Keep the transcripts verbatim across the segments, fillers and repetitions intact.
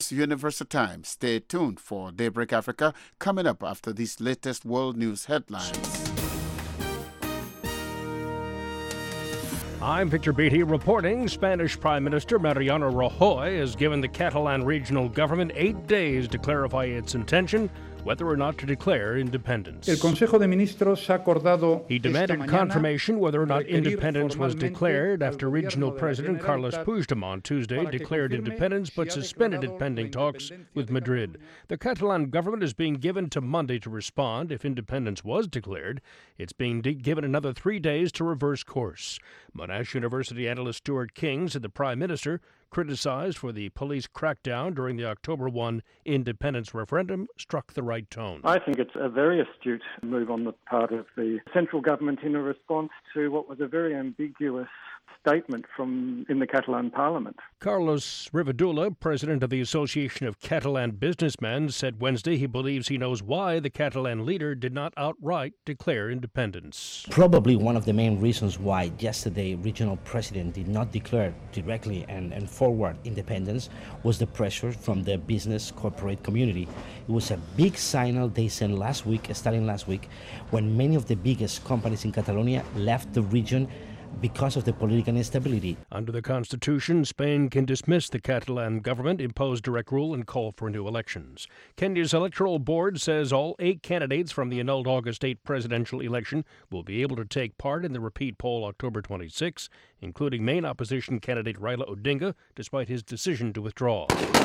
Universal Time. Stay tuned for Daybreak Africa coming up after these latest world news headlines. I'm Victor Beatty reporting. Spanish Prime Minister Mariano Rajoy has given the Catalan regional government eight days to clarify its intention whether or not to declare independence. El Consejo de Ministros ha acordado He demanded confirmation whether or not independence was declared after regional president Carles Puigdemont Tuesday declared independence but suspended it pending talks with Madrid. The Catalan government is being given to Monday to respond. If independence was declared, it's being de- given another three days to reverse course. Monash University analyst Stuart King said the Prime Minister, criticized for the police crackdown during the October first independence referendum, struck the right tone. I think it's a very astute move on the part of the central government in a response to what was a very ambiguous statement from in the Catalan parliament. Carlos Rivadula, president of the Association of Catalan Businessmen, said Wednesday he believes he knows why the Catalan leader did not outright declare independence. Probably one of the main reasons why yesterday regional president did not declare directly and, and forward independence was the pressure from the business corporate community. It was a big signal they sent last week, starting last week, when many of the biggest companies in Catalonia left the region because of the political instability. Under the Constitution, Spain can dismiss the Catalan government, impose direct rule, and call for new elections. Kenya's electoral board says all eight candidates from the annulled August eighth presidential election will be able to take part in the repeat poll October twenty-sixth, including main opposition candidate Raila Odinga, despite his decision to withdraw.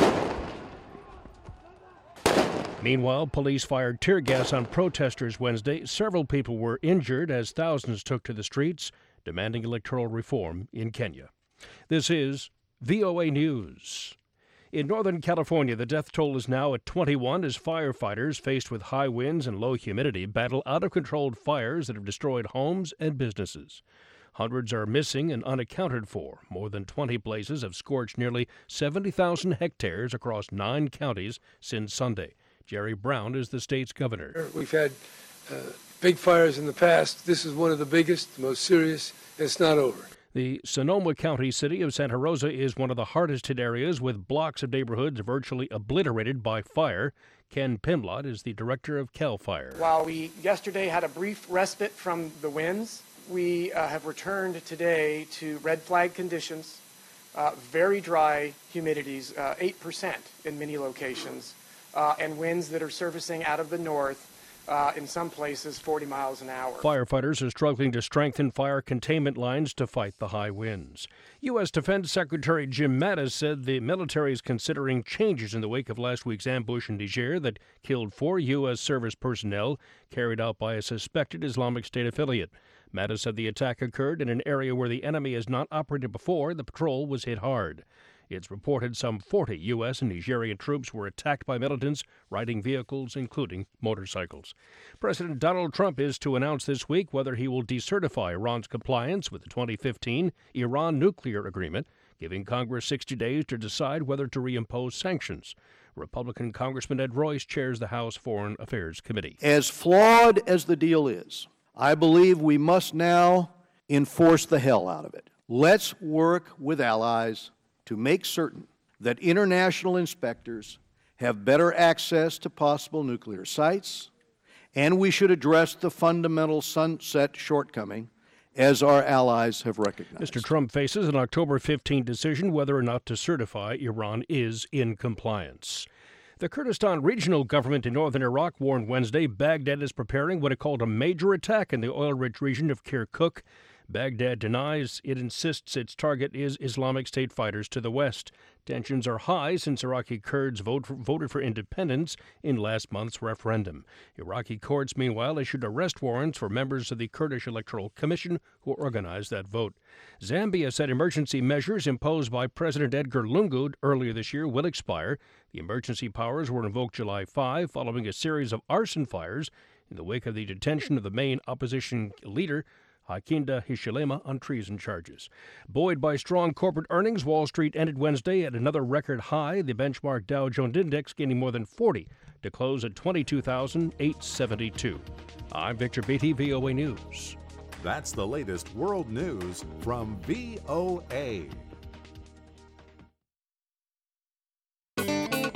Meanwhile, police fired tear gas on protesters Wednesday. Several people were injured as thousands took to the streets, demanding electoral reform in Kenya. This is V O A News. In Northern California, the death toll is now at twenty-one as firefighters, faced with high winds and low humidity, battle out-of-controlled fires that have destroyed homes and businesses. Hundreds are missing and unaccounted for. More than twenty blazes have scorched nearly seventy thousand hectares across nine counties since Sunday. Jerry Brown is the state's governor. We've had uh, big fires in the past. This is one of the biggest, the most serious, and it's not over. The Sonoma County city of Santa Rosa is one of the hardest hit areas, with blocks of neighborhoods virtually obliterated by fire. Ken Pimlott is the director of CAL FIRE. While we yesterday had a brief respite from the winds, we uh, have returned today to red flag conditions, uh, very dry humidities, uh, eight percent in many locations, uh, and winds that are surfacing out of the north. Uh, in some places, forty miles an hour. Firefighters are struggling to strengthen fire containment lines to fight the high winds. U S. Defense Secretary Jim Mattis said the military is considering changes in the wake of last week's ambush in Niger that killed four U S service personnel carried out by a suspected Islamic State affiliate. Mattis said the attack occurred in an area where the enemy has not operated before. The patrol was hit hard. It's reported some forty U S and Nigerian troops were attacked by militants riding vehicles, including motorcycles. President Donald Trump is to announce this week whether he will decertify Iran's compliance with the twenty fifteen Iran nuclear agreement, giving Congress sixty days to decide whether to reimpose sanctions. Republican Congressman Ed Royce chairs the House Foreign Affairs Committee. As flawed as the deal is, I believe we must now enforce the hell out of it. Let's work with allies to make certain that international inspectors have better access to possible nuclear sites, and we should address the fundamental sunset shortcoming as our allies have recognized. Mister Trump faces an October fifteenth decision whether or not to certify Iran is in compliance. The Kurdistan Regional Government in northern Iraq warned Wednesday Baghdad is preparing what it called a major attack in the oil-rich region of Kirkuk. Baghdad denies. It insists its target is Islamic State fighters to the west. Tensions are high since Iraqi Kurds vote for, voted for independence in last month's referendum. Iraqi courts, meanwhile, issued arrest warrants for members of the Kurdish Electoral Commission who organized that vote. Zambia said emergency measures imposed by President Edgar Lungu earlier this year will expire. The emergency powers were invoked July fifth following a series of arson fires in the wake of the detention of the main opposition leader, Hakainde Hichilema, on treason charges. Buoyed by strong corporate earnings, Wall Street ended Wednesday at another record high, the benchmark Dow Jones Index gaining more than forty to close at twenty-two thousand eight hundred seventy-two. I'm Victor Beatty, V O A News. That's the latest world news from V O A.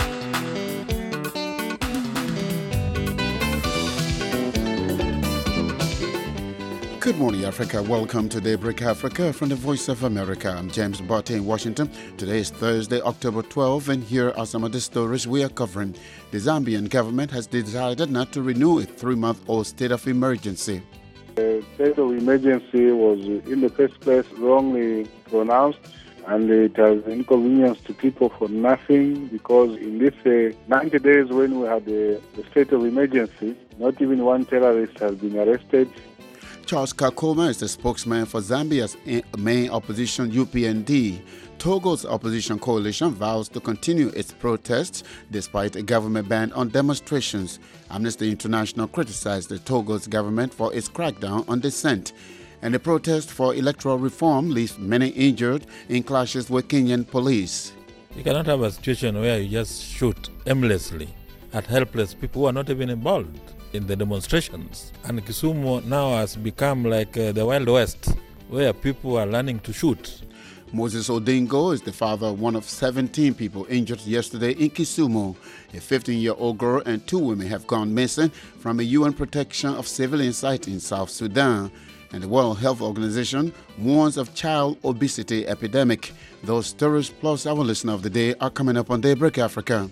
Good morning, Africa. Welcome to Daybreak Africa from the Voice of America. I'm James Botte in Washington. Today is Thursday, October twelfth, and here are some of the stories we are covering. The Zambian government has decided not to renew a three-month-old state of emergency. The state of emergency was, in the first place, wrongly pronounced, and it has inconvenienced to people for nothing, because in this uh, ninety days when we had the, the state of emergency, not even one terrorist has been arrested. Charles Kakoma is the spokesman for Zambia's main opposition, U P N D. Togo's opposition coalition vows to continue its protests despite a government ban on demonstrations. Amnesty International criticized the Togo's government for its crackdown on dissent. And the protest for electoral reform leaves many injured in clashes with Kenyan police. You cannot have a situation where you just shoot aimlessly at helpless people who are not even involved in the demonstrations. And Kisumu now has become like uh, the Wild West, where people are learning to shoot. Moses Odingo is the father of one of seventeen people injured yesterday in Kisumu. A fifteen-year-old girl and two women have gone missing from a U N protection of civilian site in South Sudan. And the World Health Organization warns of child obesity epidemic. Those stories plus our listener of the day are coming up on Daybreak Africa.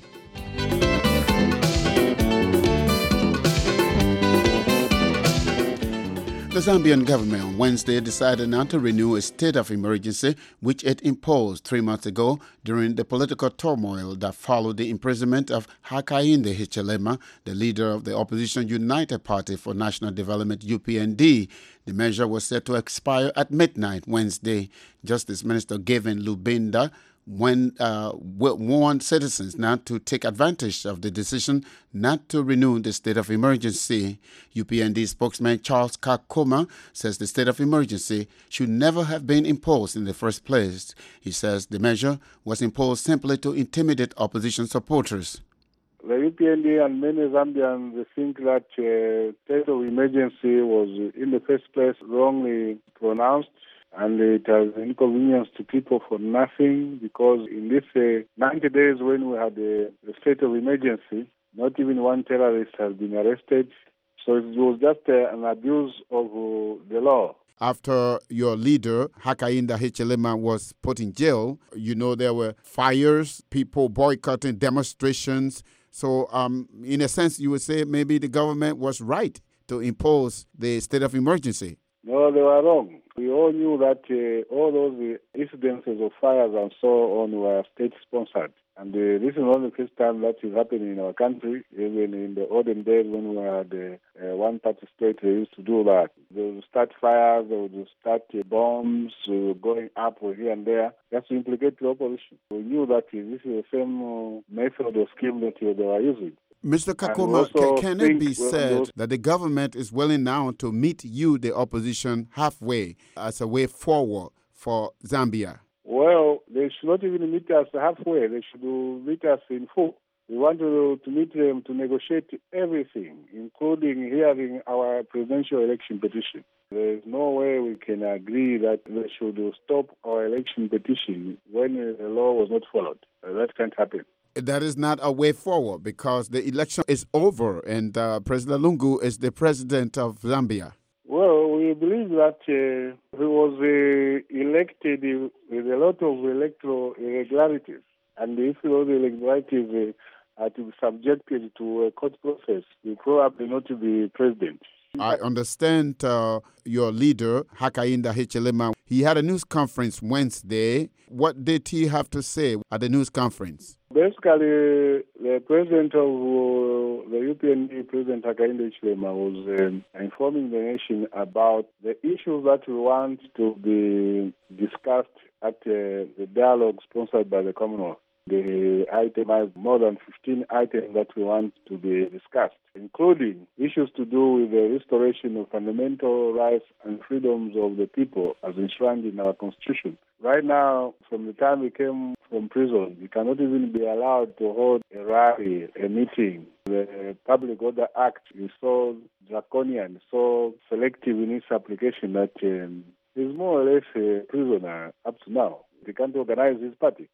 The Zambian government on Wednesday decided not to renew a state of emergency, which it imposed three months ago during the political turmoil that followed the imprisonment of Hakainde Hichilema, the leader of the opposition United Party for National Development, U P N D. The measure was set to expire at midnight Wednesday. Justice Minister Gavin Lubinda when uh, warned citizens not to take advantage of the decision not to renew the state of emergency. U P N D spokesman Charles Kakoma says the state of emergency should never have been imposed in the first place. He says the measure was imposed simply to intimidate opposition supporters. The U P N D and many Zambians think that uh, state of emergency was, in the first place, wrongly pronounced, and it has inconvenienced to people for nothing, because in this uh, ninety days when we had the, the state of emergency, not even one terrorist has been arrested. So it was just uh, an abuse of uh, the law. After your leader, Hakainde Hichilema, was put in jail, you know, there were fires, people boycotting demonstrations. So um, in a sense, you would say maybe the government was right to impose the state of emergency. No, they were wrong. We all knew that uh, all those uh, incidences of fires and so on were state-sponsored. And uh, this is not the first time that is happening in our country. Even in the olden days when we had a uh, one-party state, they used to do that. They would start fires, they would start uh, bombs uh, going up here and there, just to implicate the opposition. We knew that uh, this is the same uh, method or scheme that uh, they were using. Mister Kakoma, ca- can it be said that the government is willing now to meet you, the opposition, halfway as a way forward for Zambia? Well, they should not even meet us halfway. They should meet us in full. We want to, to meet them to negotiate everything, including hearing our presidential election petition. There is no way we can agree that they should stop our election petition when the law was not followed. That can't happen. That is not a way forward, because the election is over and uh, President Lungu is the president of Zambia. Well, we believe that uh, he was uh, elected with a lot of electoral irregularities. And if those irregularities uh, are to be subjected to a court process, he probably not to be president. I understand uh, your leader, Hakainde Hichilema, he had a news conference Wednesday. What did he have to say at the news conference? Basically, the president of uh, the U P N D, President Hakainde Hichilema, was um, informing the nation about the issues that we want to be discussed at uh, the dialogue sponsored by the Commonwealth. They itemized more than fifteen items that we want to be discussed, including issues to do with the restoration of fundamental rights and freedoms of the people as enshrined in our Constitution. Right now, from the time we came from prison, we cannot even be allowed to hold a rally, a meeting. The Public Order Act is so draconian, so selective in its application that um, he's more or less a prisoner up to now. He can't organize his party.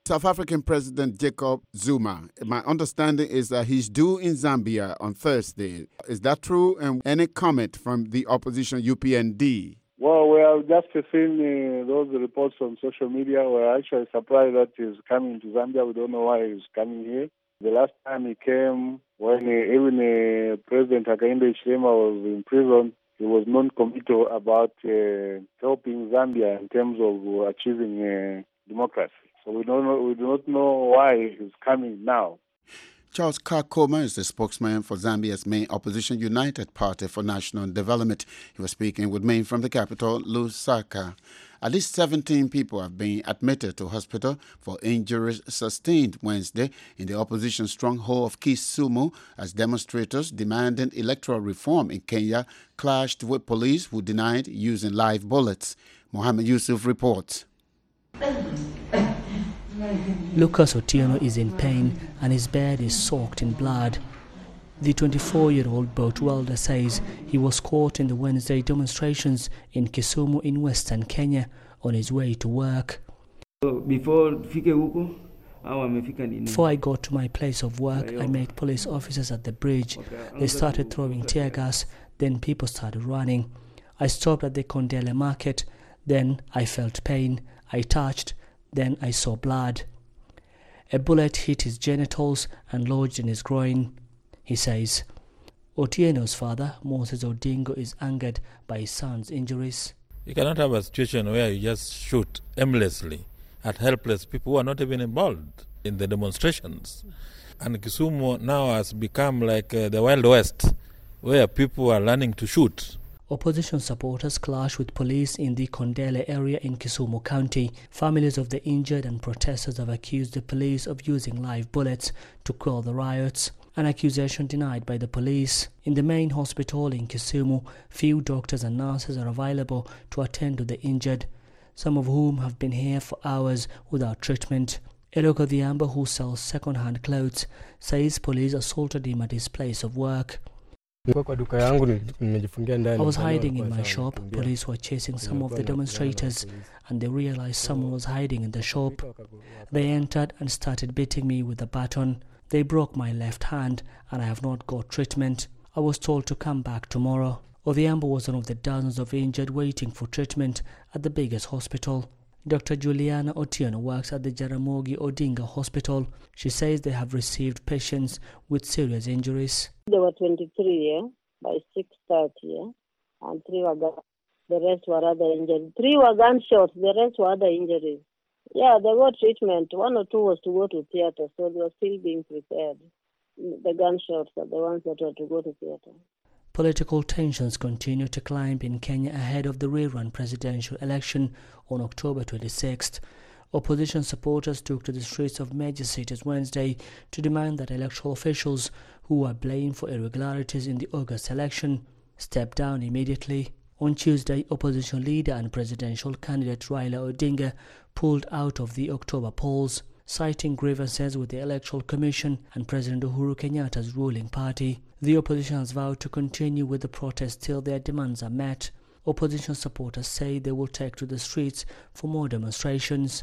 South African President Jacob Zuma, my understanding is that he's due in Zambia on Thursday. Is that true? And any comment from the opposition U P N D? Well, we have just seen uh, those reports on social media. We're actually surprised that he's coming to Zambia. We don't know why he's coming here. The last time he came, when uh, even uh, President Hakainde Hichilema was in prison, he was non-committal about uh, helping Zambia in terms of uh, achieving uh, democracy. So we don't know, we do not know why he's coming now. Charles Kakoma is the spokesman for Zambia's main opposition United Party for National Development. He was speaking with me from the capital, Lusaka. At least seventeen people have been admitted to hospital for injuries sustained Wednesday in the opposition stronghold of Kisumu as demonstrators demanding electoral reform in Kenya clashed with police who denied using live bullets. Mohammed Yusuf reports. Lucas Otieno is in pain and his bed is soaked in blood. The twenty-four-year-old boat welder says he was caught in the Wednesday demonstrations in Kisumu in western Kenya on his way to work. Before Before I got to my place of work, I met police officers at the bridge. They started throwing tear gas, then people started running. I stopped at the Kondele market, then I felt pain. I touched, then I saw blood. A bullet hit his genitals and lodged in his groin. He says, Otieno's father, Moses Odingo, is angered by his son's injuries. You cannot have a situation where you just shoot aimlessly at helpless people who are not even involved in the demonstrations. And Kisumu now has become like uh, the Wild West, where people are learning to shoot. Opposition supporters clash with police in the Kondele area in Kisumu County. Families of the injured and protesters have accused the police of using live bullets to quell the riots, an accusation denied by the police. In the main hospital in Kisumu, few doctors and nurses are available to attend to the injured, some of whom have been here for hours without treatment. Eloko Dhiamba, who sells second-hand clothes, says police assaulted him at his place of work. I was hiding in my shop. Police were chasing some of the demonstrators and they realized someone was hiding in the shop. They entered and started beating me with a baton. They broke my left hand and I have not got treatment. I was told to come back tomorrow. Odhiambo was one of the dozens of injured waiting for treatment at the biggest hospital. Doctor Juliana Otieno works at the Jaramogi Odinga Hospital. She says they have received patients with serious injuries. There were twenty-three yeah, by six thirty, yeah, and three were gun- the rest were other injuries. Three were gunshots, the rest were other injuries. Yeah, they got treatment. One or two was to go to theater, so they were still being prepared. The gunshots are the ones that were to go to theater. Political tensions continue to climb in Kenya ahead of the rerun presidential election on October twenty-sixth. Opposition supporters took to the streets of major cities Wednesday to demand that electoral officials who are blamed for irregularities in the August election step down immediately. On Tuesday, opposition leader and presidential candidate Raila Odinga pulled out of the October polls, citing grievances with the Electoral Commission and President Uhuru Kenyatta's ruling party. The opposition has vowed to continue with the protest till their demands are met. Opposition supporters say they will take to the streets for more demonstrations.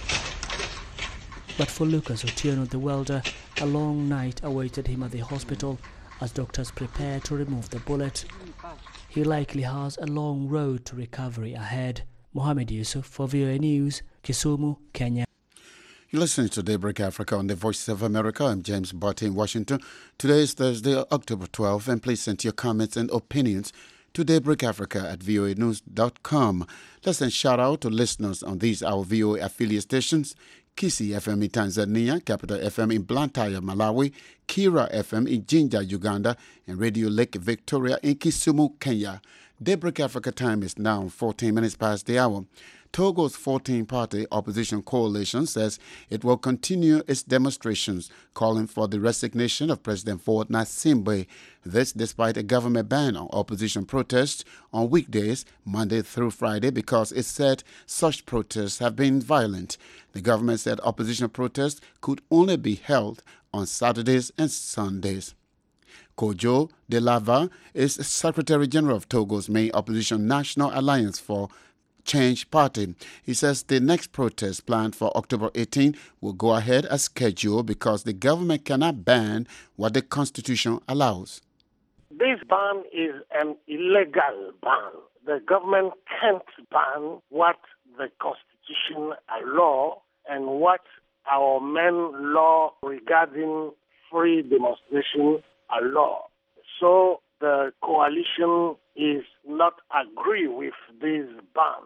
But for Lucas Otieno, the welder, a long night awaited him at the hospital as doctors prepare to remove the bullet. He likely has a long road to recovery ahead. Mohammed Yusuf for V O A News, Kisumu, Kenya. You're listening to Daybreak Africa on the Voice of America. I'm James Barty in Washington. Today is Thursday, October twelfth, and please send your comments and opinions to Daybreak Africa at voa news dot com. Let's send shout out to listeners on these our V O A affiliate stations: Kisi F M in Tanzania, Capital F M in Blantyre, Malawi, Kira F M in Jinja, Uganda, and Radio Lake Victoria in Kisumu, Kenya. Daybreak Africa time is now fourteen minutes past the hour. Togo's fourteen-party opposition coalition says it will continue its demonstrations calling for the resignation of President Faure Gnassingbe. This despite a government ban on opposition protests on weekdays, Monday through Friday, because it said such protests have been violent. The government said opposition protests could only be held on Saturdays and Sundays. Kojo Delava is Secretary General of Togo's main opposition National Alliance for Change Party. He says the next protest planned for October eighteenth will go ahead as scheduled because the government cannot ban what the Constitution allows. This ban is an illegal ban. The government can't ban what the Constitution allows and what our main law regarding free demonstration allow. So the coalition is not agree with this ban,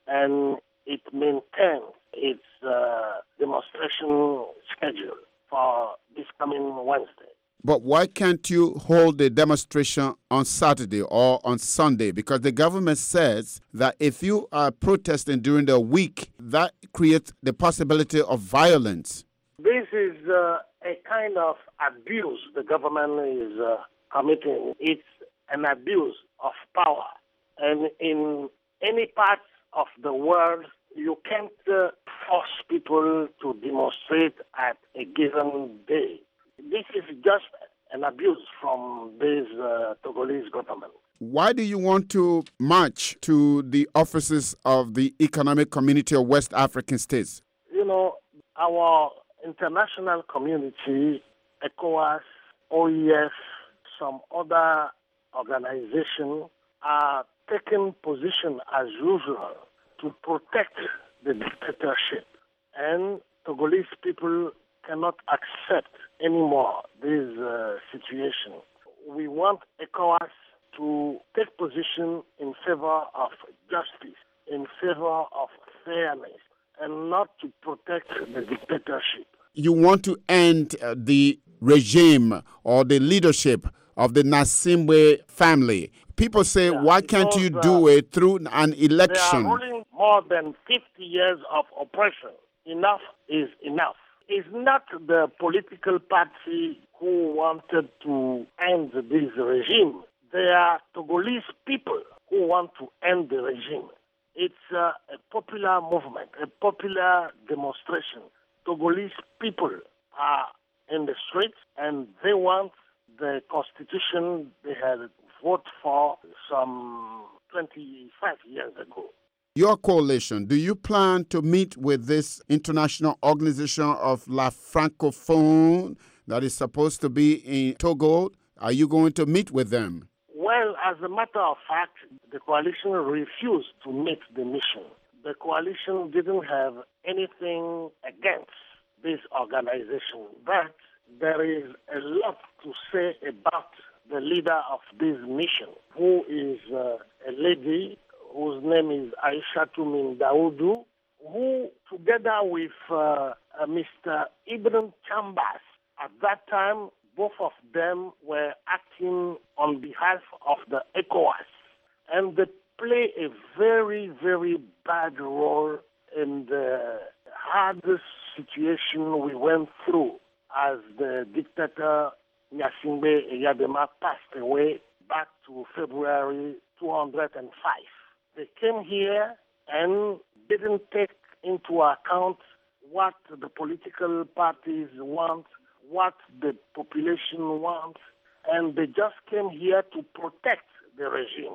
and it maintains its uh, demonstration schedule for this coming Wednesday. But why can't you hold the demonstration on Saturday or on Sunday? Because the government says that if you are protesting during the week, that creates the possibility of violence. This is uh, a kind of abuse the government is uh, committing. It's an abuse of power. And in any part of the world, you can't uh, force people to demonstrate at a given day. This is just an abuse from this uh, Togolese government. Why do you want to march to the offices of the Economic Community of West African States? You know, our international community, ECOWAS, O E F, some other organizations are taking position as usual to protect the dictatorship. And Togolese people cannot accept anymore this uh, situation. We want ECOWAS to take position in favor of justice, in favor of fairness, and not to protect the dictatorship. You want to end uh, the regime or the leadership of the Nasimwe family. People say, yeah, why can't because, you do uh, it through an election? They are ruling more than fifty years of oppression. Enough is enough. It's not the political party who wanted to end this regime. They are Togolese people who want to end the regime. It's uh, a popular movement, a popular demonstration. Togolese people are in the streets and they want the constitution they had voted for some twenty-five years ago. Your coalition, do you plan to meet with this international organization of La Francophone that is supposed to be in Togo? Are you going to meet with them? Well, as a matter of fact, the coalition refused to meet the mission. The coalition didn't have anything against this organization, but there is a lot to say about the leader of this mission, who is uh, a lady whose name is Aishatu Mindaudu, who, together with uh, uh, Mister Ibn Chambas, at that time, both of them were acting on behalf of the ECOWAS. And they play a very, very bad role in the hardest situation we went through as the dictator Gnassingbé Eyadema passed away back to February two thousand five. They came here and didn't take into account what the political parties want, what the population wants, and they just came here to protect the regime.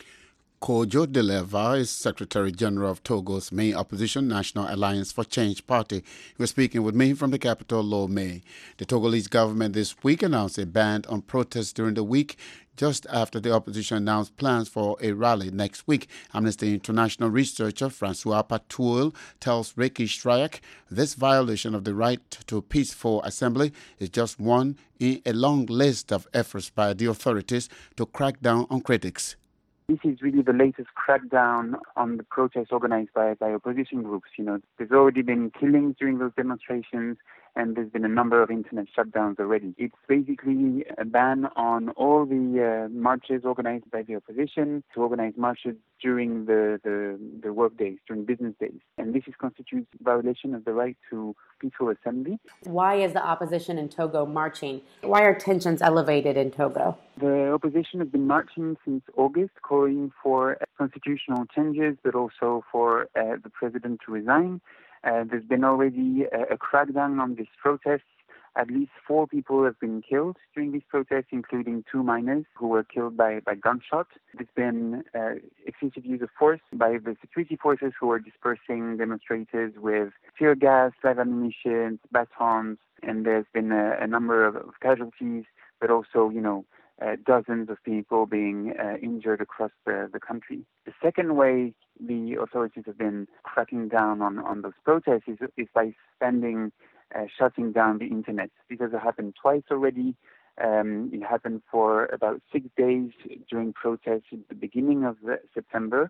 Kojo Deleva is Secretary General of Togo's main opposition, National Alliance for Change Party. He was speaking with me from the capital, Lomé. The Togolese government this week announced a ban on protests during the week, just after the opposition announced plans for a rally next week. Amnesty International researcher Francois Patoul tells Ricky Shryak this violation of the right to peaceful assembly is just one in a long list of efforts by the authorities to crack down on critics. This is really the latest crackdown on the protests organized by, by opposition groups. You know, there's already been killings during those demonstrations, and there's been a number of internet shutdowns already. It's basically a ban on all the uh, marches organized by the opposition to organize marches during the, the, the work days, during business days. And this is constitutes violation of the right to peaceful assembly. Why is the opposition in Togo marching? Why are tensions elevated in Togo? The opposition has been marching since August, calling for constitutional changes, but also for uh, the president to resign. Uh, there's been already a, a crackdown on these protests. At least four people have been killed during these protests, including two minors who were killed by, by gunshot. There's been uh, excessive use of force by the security forces who are dispersing demonstrators with tear gas, live ammunition, batons, and there's been a, a number of, of casualties, but also, you know, uh, dozens of people being uh, injured across the, the country. The second way the authorities have been cracking down on, on those protests is, is by spending Uh, shutting down the internet. This has happened twice already. Um, it happened for about six days during protests at the beginning of the September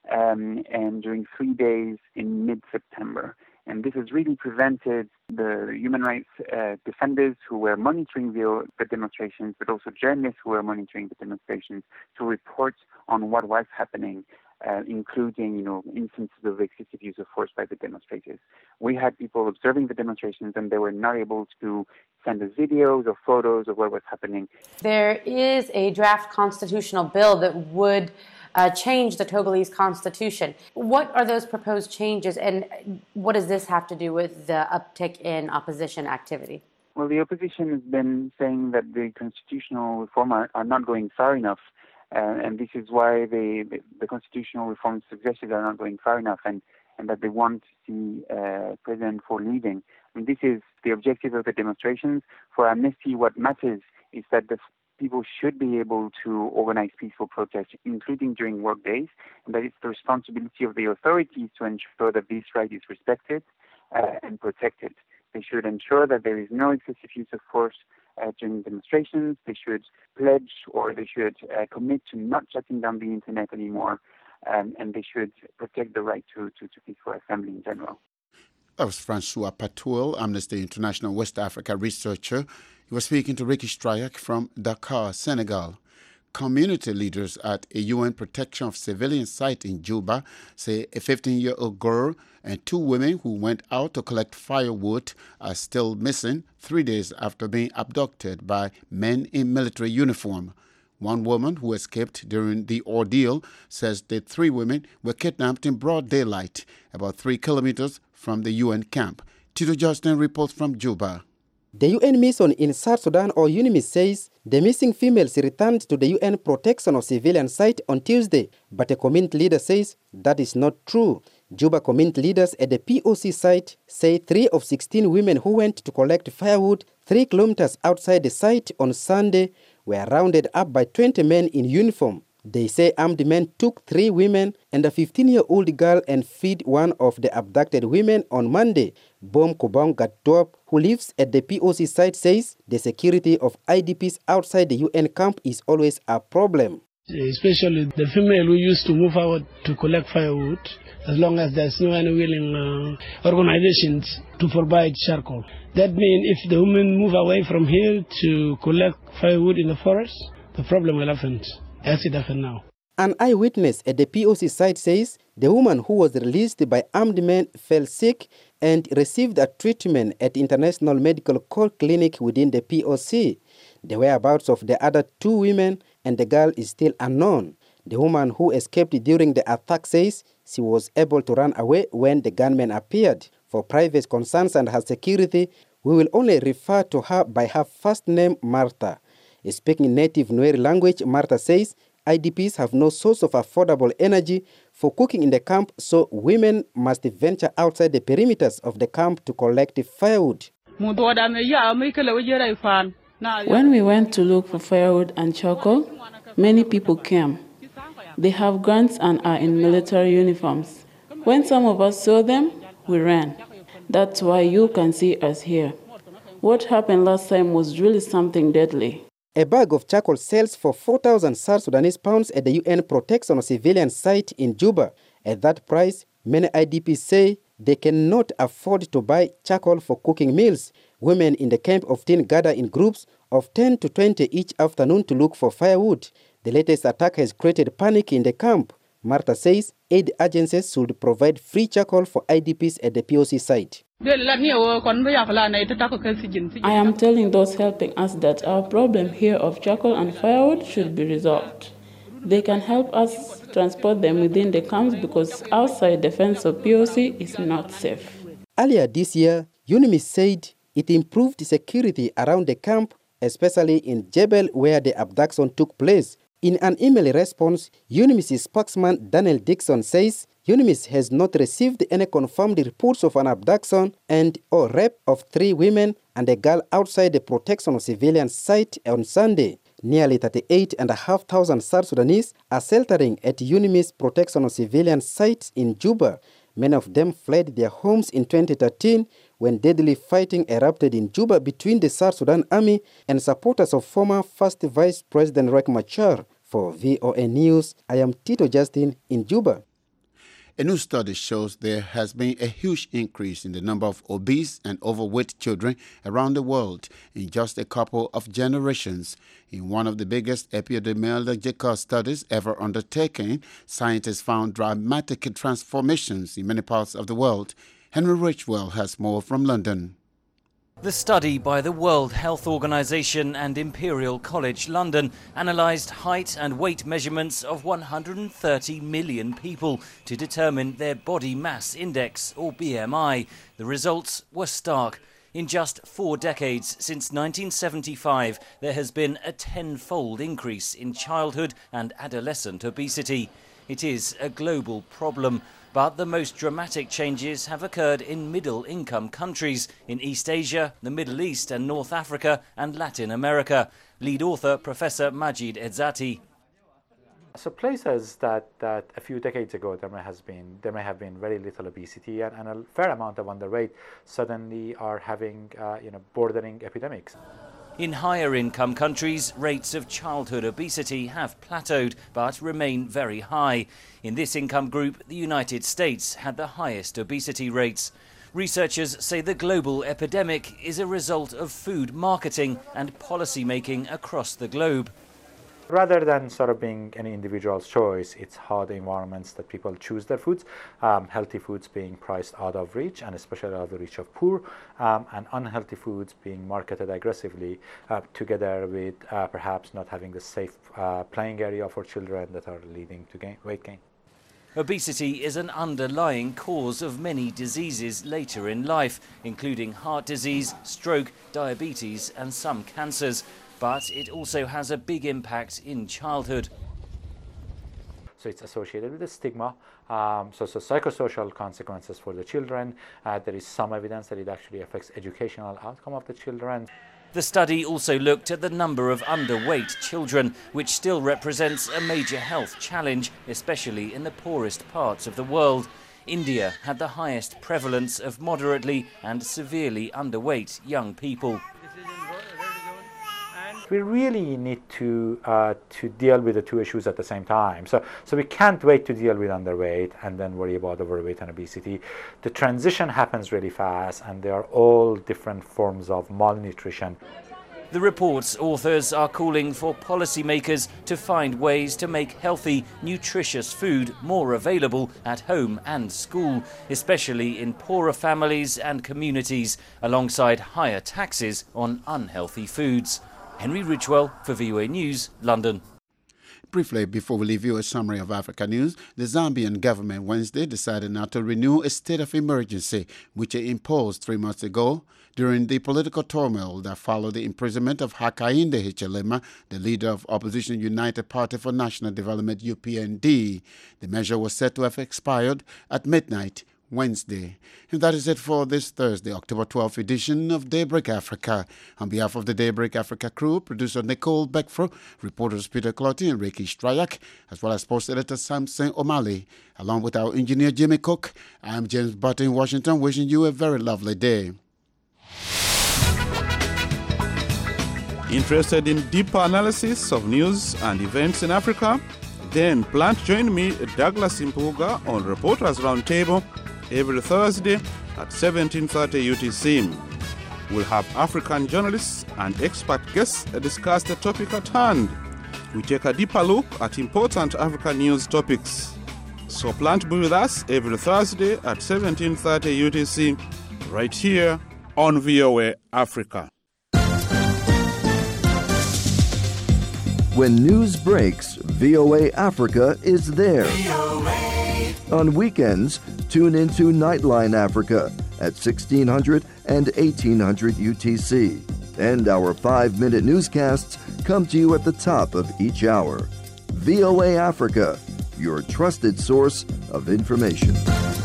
um, and during three days in mid-September. And this has really prevented the human rights uh, defenders who were monitoring the, the demonstrations, but also journalists who were monitoring the demonstrations, to report on what was happening, uh, including, you know, instances of excessive use of force by the demonstrators. We had people observing the demonstrations, and they were not able to send us videos or photos of what was happening. There is a draft constitutional bill that would Uh, change the Togolese constitution. What are those proposed changes, and what does this have to do with the uptick in opposition activity? Well, the opposition has been saying that the constitutional reform are, are not going far enough, uh, and this is why the, the, the constitutional reforms suggested are not going far enough, and, and that they want to see uh, President Faure leaving. I mean, this is the objective of the demonstrations. For Amnesty, what matters is that the people should be able to organize peaceful protests, including during work days, and that it's the responsibility of the authorities to ensure that this right is respected uh, and protected. They should ensure that there is no excessive use of force uh, during demonstrations. They should pledge or they should uh, commit to not shutting down the internet anymore, um, and they should protect the right to, to, to peaceful assembly in general. That was Francois Patoul, Amnesty International West Africa researcher. He was speaking to Ricky Strayak from Dakar, Senegal. Community leaders at a U N protection of civilian site in Juba say a fifteen-year-old girl and two women who went out to collect firewood are still missing three days after being abducted by men in military uniform. One woman who escaped during the ordeal says the three women were kidnapped in broad daylight, about three kilometers from the U N camp. Tito Justin reports from Juba. The U N mission in South Sudan, or UNMISS, says the missing females returned to the U N protection of civilian site on Tuesday, but a community leader says that is not true. Juba community leaders at the P O C site say three of sixteen women who went to collect firewood three kilometers outside the site on Sunday were rounded up by twenty men in uniform. They say armed men took three women and a fifteen-year-old girl and freed one of the abducted women on Monday. Bom Kubong Gatop, who lives at the P O C site, says the security of I D Ps outside the U N camp is always a problem. Especially the female who used to move out to collect firewood, as long as there's no any willing uh, organizations to provide charcoal. That means if the women move away from here to collect firewood in the forest, the problem will happen, as it happened now. An eyewitness at the P O C site says the woman who was released by armed men fell sick and received a treatment at International Medical Corps Clinic within the P O C. The whereabouts of the other two women and the girl is still unknown. The woman who escaped during the attack says she was able to run away when the gunmen appeared. For private concerns and her security, we will only refer to her by her first name, Martha. Speaking native Nuer language, Martha says I D Ps have no source of affordable energy for cooking in the camp, so women must venture outside the perimeters of the camp to collect firewood. When we went to look for firewood and charcoal, many people came. They have guns and are in military uniforms. When some of us saw them, we ran. That's why you can see us here. What happened last time was really something deadly. A bag of charcoal sells for four thousand South Sudanese pounds at the U N protection of civilian site in Juba. At that price, many I D Ps say they cannot afford to buy charcoal for cooking meals. Women in the camp often gather in groups of ten to twenty each afternoon to look for firewood. The latest attack has created panic in the camp. Martha says aid agencies should provide free charcoal for I D Ps at the P O C site. I am telling those helping us that our problem here of charcoal and firewood should be resolved. They can help us transport them within the camps because outside the fence of P O C is not safe. Earlier this year, UNMISS said it improved security around the camp, especially in Jebel where the abduction took place. In an email response, UNMISS spokesman Daniel Dixon says UNMISS has not received any confirmed reports of an abduction and or rape of three women and a girl outside the protection of civilians site on Sunday. Nearly thirty-eight thousand five hundred South Sudanese are sheltering at UNMISS protection of civilians sites in Juba. Many of them fled their homes in twenty thirteen when deadly fighting erupted in Juba between the South Sudan Army and supporters of former First Vice President Riek Machar. For V O A News, I am Tito Justin in Juba. A new study shows there has been a huge increase in the number of obese and overweight children around the world in just a couple of generations. In one of the biggest epidemiological studies ever undertaken, scientists found dramatic transformations in many parts of the world. Henry Richwell has more from London. The study by the World Health Organization and Imperial College London analysed height and weight measurements of one hundred thirty million people to determine their body mass index, or B M I. The results were stark. In just four decades since nineteen seventy-five, there has been a tenfold increase in childhood and adolescent obesity. It is a global problem. But the most dramatic changes have occurred in middle-income countries in East Asia, the Middle East and North Africa and Latin America. Lead author Professor Majid Edzati. So places that, that a few decades ago there may, has been, there may have been very little obesity and, and a fair amount of underweight suddenly are having uh, you know, bordering epidemics. In higher income countries, rates of childhood obesity have plateaued but remain very high. In this income group, the United States had the highest obesity rates. Researchers say the global epidemic is a result of food marketing and policy making across the globe. Rather than sort of being any individual's choice, it's how the environments that people choose their foods, um, healthy foods being priced out of reach and especially out of the reach of poor, um, and unhealthy foods being marketed aggressively, uh, together with uh, perhaps not having the safe uh, playing area for children that are leading to gain, weight gain. Obesity is an underlying cause of many diseases later in life, including heart disease, stroke, diabetes and some cancers. But it also has a big impact in childhood. So it's associated with the stigma, um, so, so psychosocial consequences for the children. Uh, there is some evidence that it actually affects educational outcome of the children. The study also looked at the number of underweight children, which still represents a major health challenge, especially in the poorest parts of the world. India had the highest prevalence of moderately and severely underweight young people. We really need to uh, to deal with the two issues at the same time. So, so we can't wait to deal with underweight and then worry about overweight and obesity. The transition happens really fast, and they are all different forms of malnutrition. The report's authors are calling for policymakers to find ways to make healthy, nutritious food more available at home and school, especially in poorer families and communities, alongside higher taxes on unhealthy foods. Henry Ridgewell for V O A News, London. Briefly, before we leave you a summary of Africa news, the Zambian government Wednesday decided not to renew a state of emergency, which it imposed three months ago during the political turmoil that followed the imprisonment of Hakainde Hichilema, the leader of opposition United Party for National Development, U P N D. The measure was said to have expired at midnight Wednesday. And that is it for this Thursday, October twelfth edition of Daybreak Africa. On behalf of the Daybreak Africa crew, producer Nicole Beckfro, reporters Peter Clotty and Ricky Strayak, as well as post editor Samson O'Malley, along with our engineer Jimmy Cook, I'm James Butter in Washington, wishing you a very lovely day. Interested in deeper analysis of news and events in Africa? Then plan to join me, Douglas Impuga, on Reporters Roundtable every Thursday at seventeen thirty U T C. We'll have African journalists and expert guests discuss the topic at hand. We take a deeper look at important African news topics. So plan to be with us every Thursday at seventeen thirty U T C, right here on V O A Africa. When news breaks, V O A Africa is there. V O A. On weekends, tune into Nightline Africa at sixteen hundred and eighteen hundred U T C. And our five-minute newscasts come to you at the top of each hour. V O A Africa, your trusted source of information.